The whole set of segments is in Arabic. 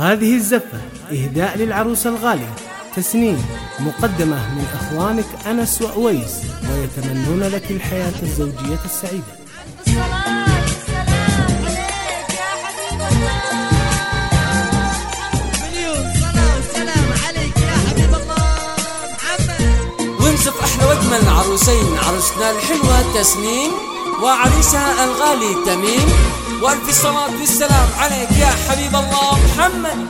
هذه الزفة إهداء للعروسة الغالية تسنيم، مقدمة من أخوانك أنس وأويس، ويتمنون لك الحياة الزوجية السعيدة. ونزف أحلى وأجمل عروسين، عروسنا الحلوة تسنيم وعريسها الغالي تميم، وألف الصلاة والسلام عليك يا حبيب الله محمد.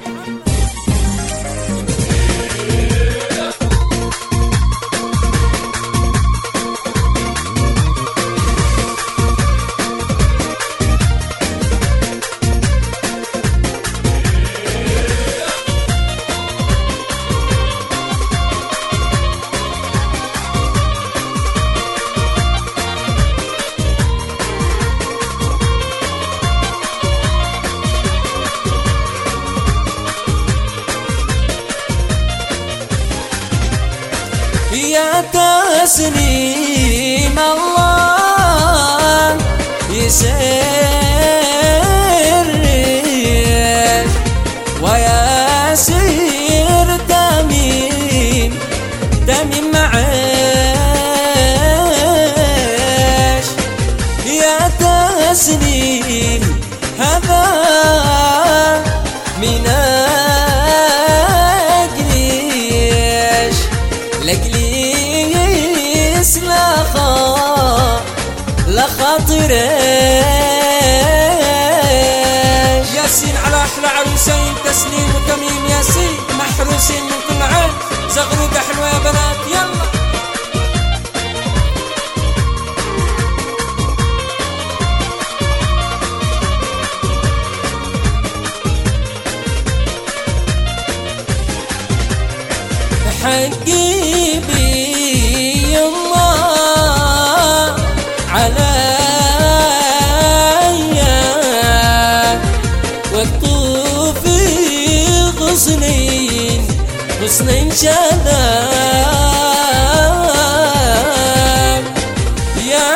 يا تسنيم الله يسرك، وياسر تميم معاش. يا تسنيم هذا من أجليش لجليس لا خاطرش. ياسين على أحلى عروسين تسنيم وتميم، ياسين محروسين من كل عين، زغرودة حلوة يا بنات يلا. حقي بي الله عليا، والطوفي غصنين شذاب. يا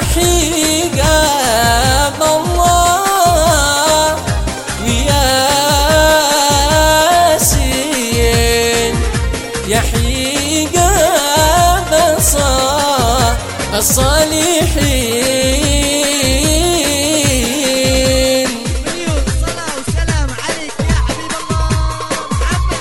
حجاب الله وياسين، يا حجاب الصالحين. مليون صلاة وسلام عليك يا حبيب الله محمد.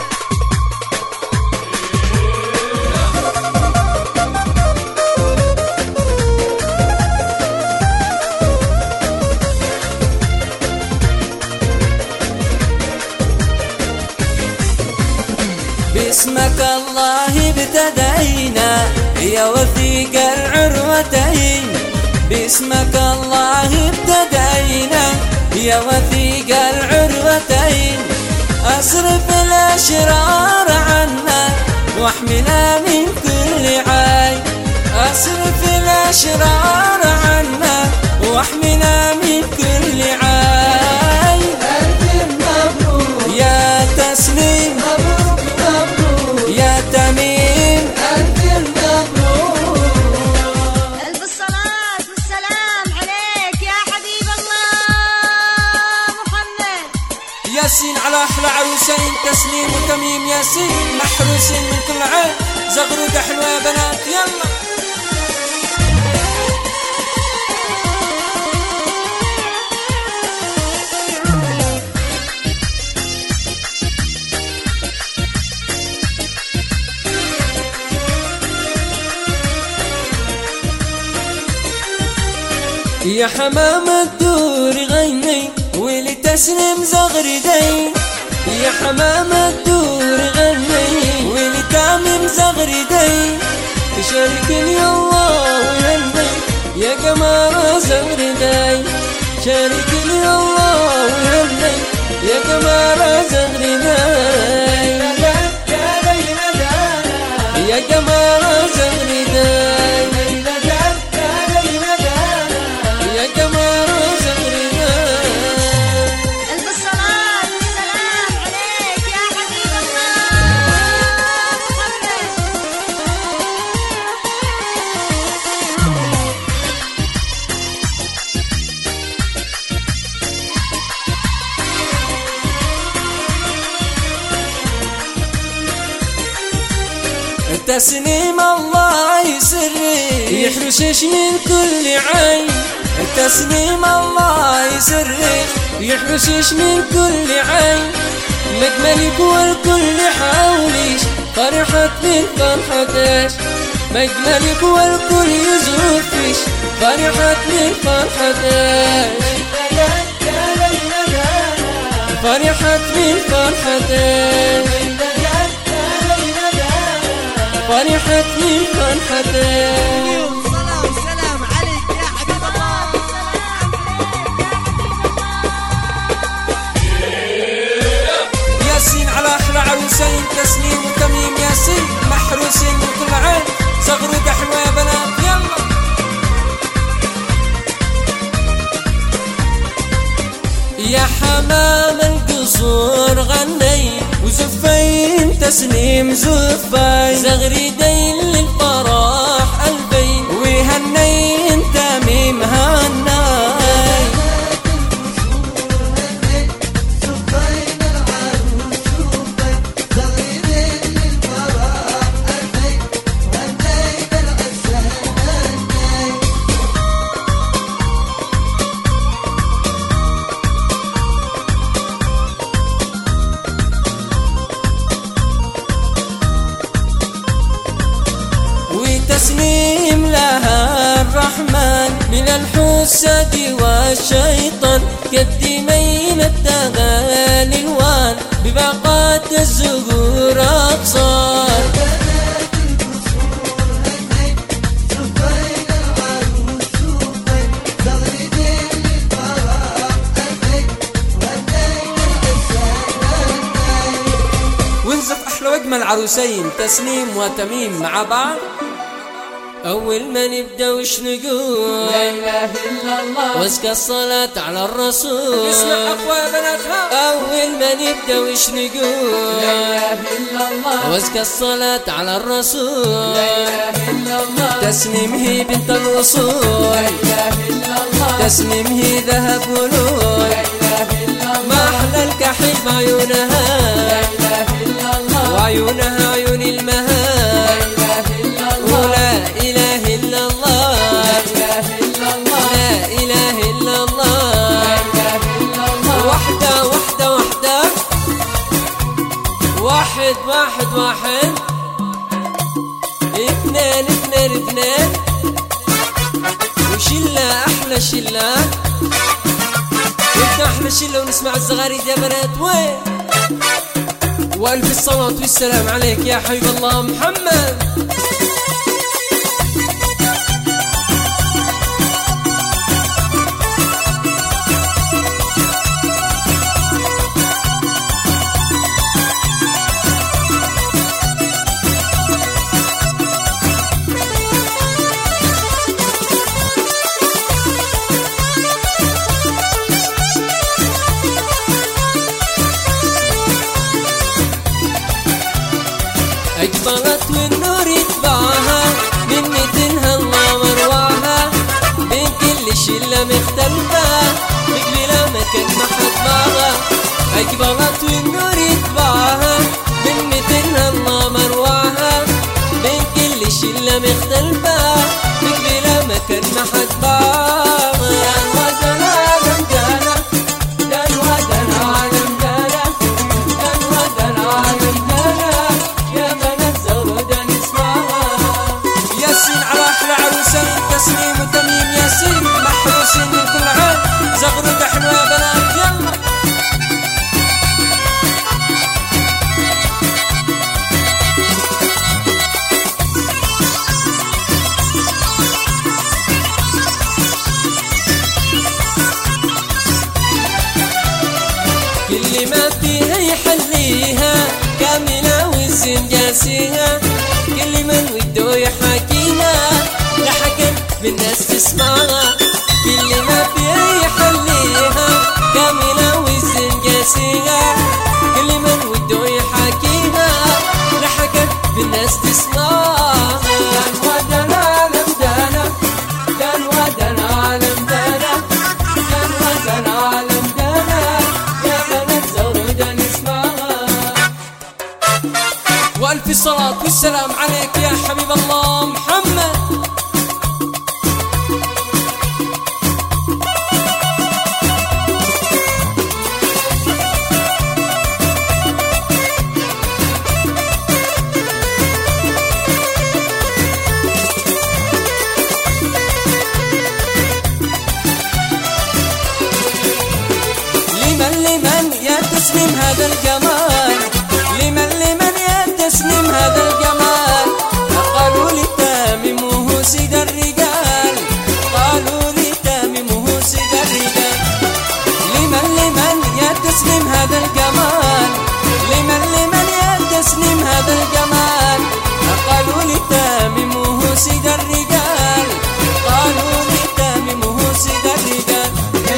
باسمك الله ابتدينا يا وثيق العروتين، باسمك الله ابتدينا يا وثيق العروتين. أصرف الأشرار عنا واحمنا من كل عين، أصرف الأشرار عنا واحمنا من كل عين. ألف مبروك يا تسنيم، مبروك مبروك يا تميم، ألف مبروك. ألف الصلاة والسلام عليك يا حبيب الله محمد. ياسين على أحلى عروسين تسنيم وتميم، ياسين محروسين من كل عين، زغرودة حلوة يا بنات يلا. يا حمام الدور غني ولتسلم زغردين، يا حمام الدور غني ولتامم زغردين. شاركني الله ويهني يا قمر زغردين، شاركني الله ويهني يا قمر زغردين، يا قمر زغردين، يا قمر زغردين. ألف الصلاة والسلام عليك يا حبيب الله محمد. تسنيم الله يسرك يحرسش من كل عين، تسنيم الله يسرك يحرسش من كل عين، مجملك والكل حوليش فرحت من فرحتش، مجملك والكل يزوفش فرحت من فرحتش، فرحت من فرحتش، فرحت من فرحتش. صلاة وسلام عليك يا حبيب الله. ياسين على احلى عروسين تسنيم وتميم، ياسين محروسين من كل عين، زغرودة حلوة يا بنات يلا. يا حمام القصور غني وزفين تسنيم زفين، زغريدين للفرح قلبين وهنين تميم هناي. تسنيم لها الرحمن من الحسد والشيطان، قدمين التغالي الوان بباقات الزهور أقصار. ونزف أحلى وأجمل عروسين تسنيم وتميم مع بعض. أول ما نبدأ وش نقول؟ لا إله إلا الله وازكى الصلاة على الرسول. اسمع أقوى يا بناتها. أول ما نبدأ وش نقول؟ لا إله إلا الله وازكى الصلاة على الرسول. لا إله إلا الله تسنيم هي بنت الوصول. لا إله إلا الله تسنيم هي ذهب ولول. لا إله إلا الله ما أحلى الكحل بعيونها. لا إله إلا الله وعيونها عيون المهاب. لا إله إلا الله لا إله إلا الله لا إله إلا الله لا إله إلا الله لا إله إلا الله. وحدة وحدة وحدة واحد واحد واحد اثنين اثنين اثنين وشلة أحلى شلة وإحنا أحلى شلة ونسمع الزغاريد يا بنات وين. وألف الصلاة والسلام عليك يا حبيب الله محمد. أجملت والنور يتبعها من متنها الله مروعها، بين كل شلة مختلفة مقبلة مكان ما حد معها. أجملت والنور يتبعها من متنها الله مروعها، بين كل شلة مختلفة مقبلة مكان ما حد معها. تسنيم وتميم ياسين محروسين من كل عين، زغرودة حلوة يا بنات يلا. وألف صلاة والسلام عليك يا حبيب الله محمد. لمن يا تسنيم هذا الجمال، لمن يا تسنيم هذا الجمال. قالوا لي تامم وهو سيد الرجال، قالوا لي تامم وهو سيد الرجال. لمن يا تسنيم هذا الجمال، لمن يا تسنيم هذا الجمال. قالوا لي تامم وهو سيد الرجال، قالوا لي تامم وهو سيد الرجال.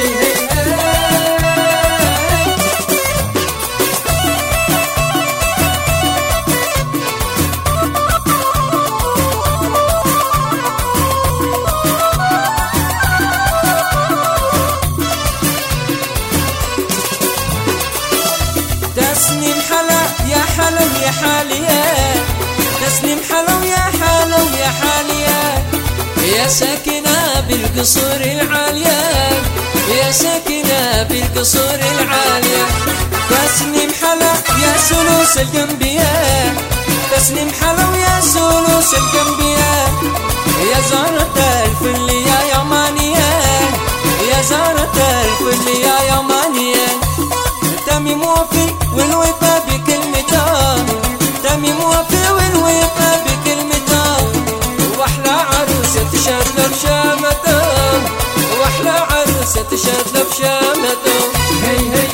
تسنيم حلا يا حلا يا حاليا، تسنيم حلا يا حلا يا حاليا. يا ساكنة بالقصور العالية، يا ساكنة بالقصور العالية. تسنيم حلا يا سلوس الجنبية، تسنيم حلا يا سلوس الجنبية. يا زهرة الفل يا يمانية، يا زهرة الفل يا يمانية. تميم وفي والوفا بكلمته، تميم وفي والوفا بكلمته. واحلى عروسة تشهد له بشامته، واحلى عروسة تشهد له بشامته. هي هي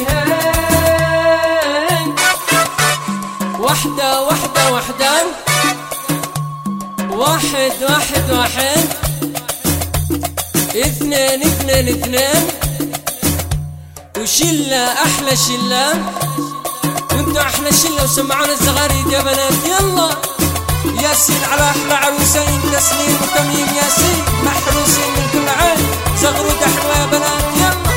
هي وحدة وحدة وحدة، واحد واحد واحد، اثنين اثنين اثنين، وشلة أحلى شلة. وانتو أحلى شلة وسمعونا الزغاريد يا بنات. يلا ياسين على أحلى عروسين، تسنيم وتميم ياسين، محروسين من كل عين، زغرودة حلوة يا بنات. يلا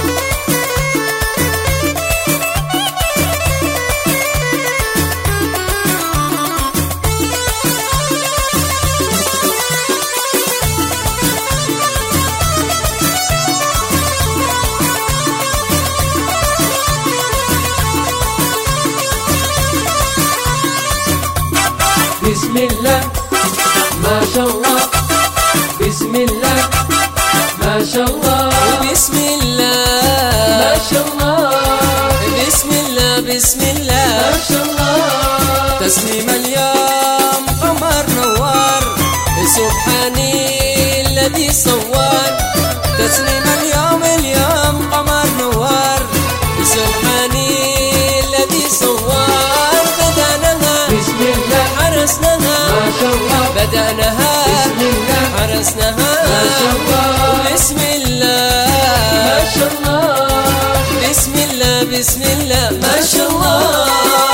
بسم الله ما شاء الله، بسم الله ما شاء الله، بسم الله ما شاء الله، بسم الله بسم الله ما شاء الله. تسنيم اليوم قمر نوار، سبحاني الذي صور. تسنيم اليوم قمر نوار، سبحاني الذي صور. بدأناها بسم الله حرسناها ما شاء الله، بدأناها بسم الله حرسناها ما شاء الله. بسم الله ما شاء الله، بسم الله بسم الله ما شاء الله.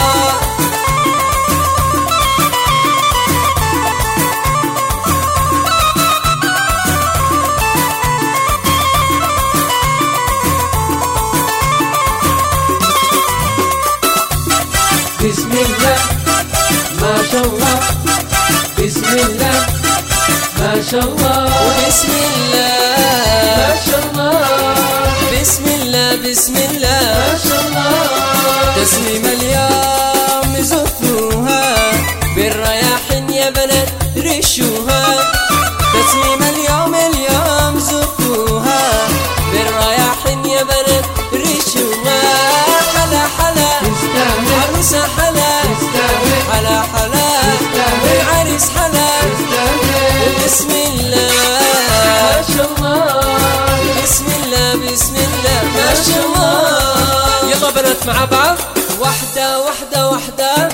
بسم الله ما شاء الله، بسم الله ما شاء الله، بسم الله ما شاء الله، بسم الله بسم الله ما شاء الله. تسنيم اليوم زفوها بالرياحين يا بنات رشوها. تسنيم اليوم زفوها بالرياحين يا بنات رشوها. حلا حلا عروسة حلا، حلا حلا العريس حلا. بسم الله ما شاء الله، بسم الله بسم الله ما شاء الله. يلا بنات مع بعض، واحدة واحدة واحدة،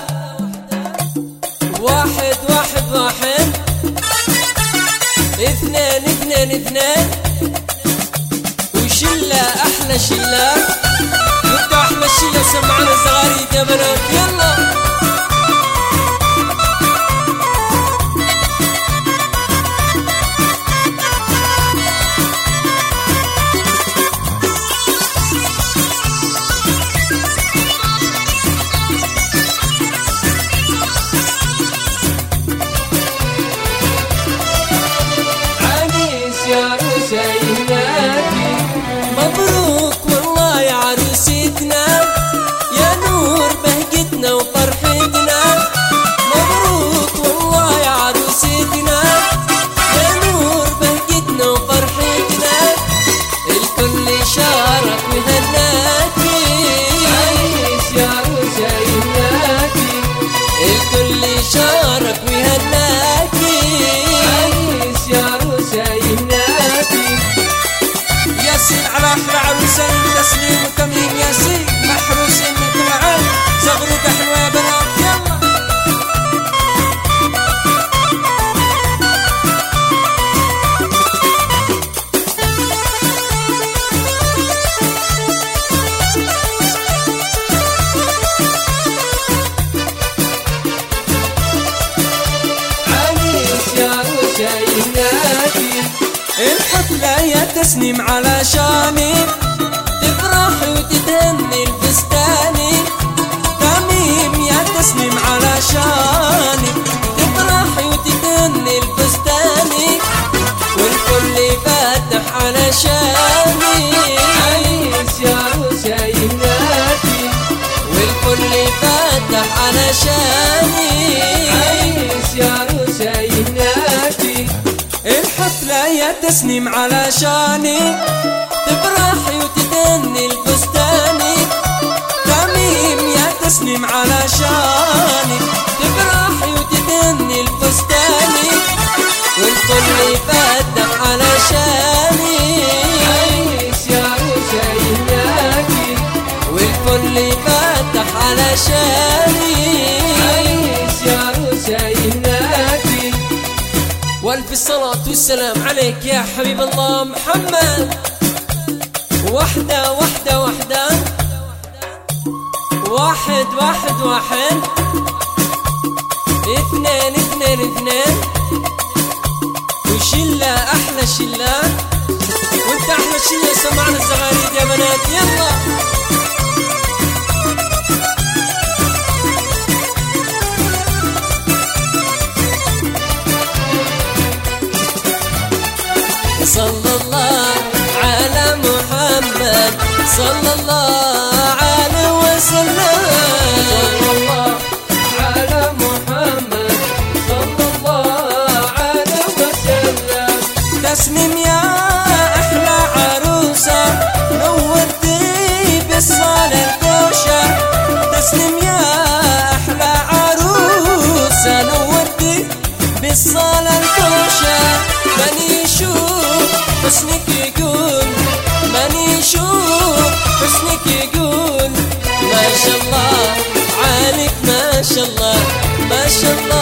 واحد واحد واحد، اثنين اثنين اثنين، وشلة أحلى شلة. وانتو أحلى شلة سمعنا الزغاريد يا بنات. يلا يا تسنيم علشاني تفرحي وتتهني الفستاني. تميم يا تسنيم علشاني تفرحي وتتهني الفستاني، والكل فاتح علشاني. عيش يا عروسة ينادي، والكل فاتح علشاني. عيش يا عروسة ينادي. الحفلة يا تسنيم علشاني تفرحي وتتهني الفستاني. تميم يا تسنيم علشاني تفرحي وتتهني الفستاني، والكل فاتح علشاني. عيش يا عروسة ينادي، والكل فاتح علشاني. عيش يا عروسة ينادي. والف الصلاة والسلام عليك يا حبيب الله محمد. وحدة وحدة وحدة، واحد واحد واحد، اثنين اثنين اثنين، وشلة أحلى شلة. وانت أحلى شلة سمعنا الزغاريد يا بنات يلا. صلى الله على محمد، صلى الله عليه وسلم. صلى الله على محمد، صلى الله عليه وسلم. تسنيم يا أحلى عروسة نورتي بالصالة الكوشة. تسنيم يا أحلى عروسة نورتي بالصالة الكوشة. من يشوف حسنك يقول، من يشوف حسنك يقول ما شاء الله عليك، ما شاء الله ما شاء الله